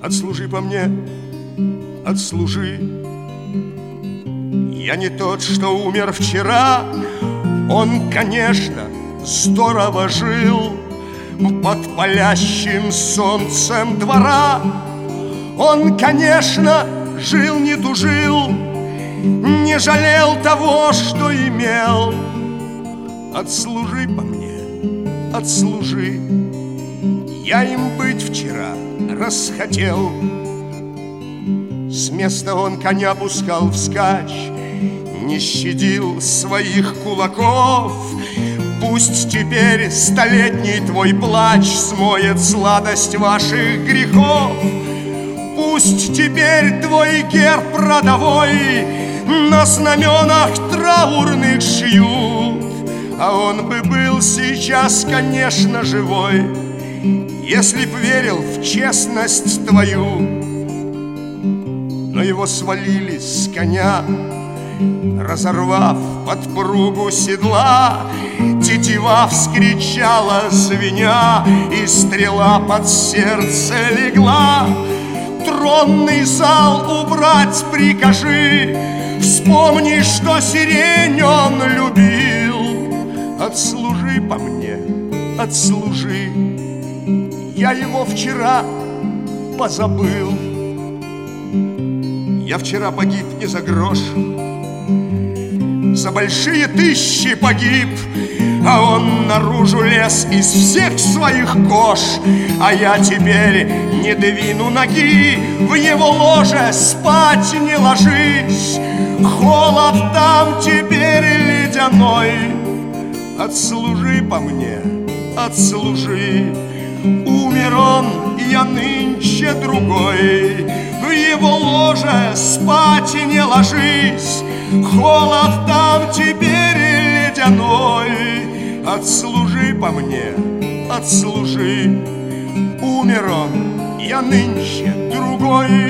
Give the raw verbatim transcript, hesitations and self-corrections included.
Отслужи по мне, отслужи. Я не тот, что умер вчера. Он, конечно, здорово жил под палящим солнцем двора. Он, конечно, жил, не тужил, не жалел того, что имел. Отслужи по мне, отслужи. Я им быть вчера расхотел. С места он коня пускал вскачь, не щадил своих кулаков. Пусть теперь столетний твой плач смоет сладость ваших грехов. Пусть теперь твой герб родовой на знаменах траурных шьют. А он бы был сейчас, конечно, живой, если б верил в честность твою. Но его свалили с коня, разорвав подпругу седла. Тетива вскричала, звеня, и стрела под сердце легла. Тронный зал убрать прикажи, вспомни, что сирень он любил. Отслужи по мне, отслужи. Я его вчера позабыл. Я вчера погиб не за грош, за большие тысячи погиб. А он наружу лез из всех своих кож. А я теперь не двину ноги, в его ложе спать не ложись. Холод там теперь ледяной. Отслужи по мне, отслужи. Умер он, я нынче другой. В его ложе спать не ложись. Холод там теперь ледяной. Отслужи по мне, отслужи. Умер он, я нынче другой.